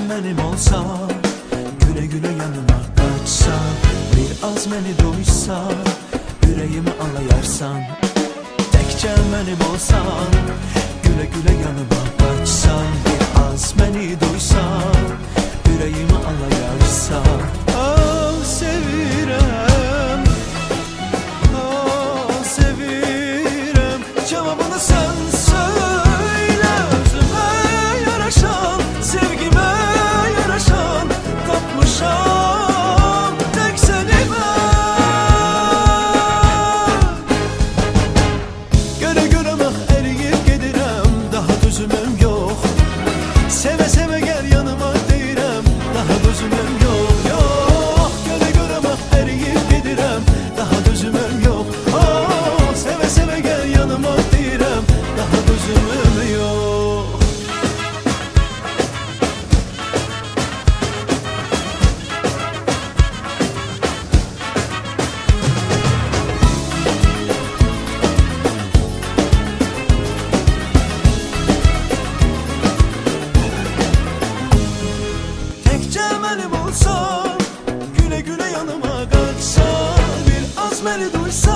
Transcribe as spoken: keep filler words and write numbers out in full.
benim olsa, güle güle yanıma kaçsa, biraz beni duysa, yüreğimi alayarsan. Tekçe benim olsan, güle güle yanıma kaçsan, biraz beni duysa, yüreğimi alayarsan. Ah sevirem, ah sevirem, cevabını sen söyle. Özüme yaraşan, sevgime yaraşan, tapmışam tek seni ben. Göre göre bak eriyip gedirem, daha düzümüm yok. Seve seve gel yanıma deyirəm, daha düzümüm yok, yok. Göre göre bak eriyip gedirem, daha düzümüm yok. Oh, seve seve gel yanıma deyirəm, daha düzümüm yok. Benim olsa, güle güle yanıma kaçsa, biraz beni duysa,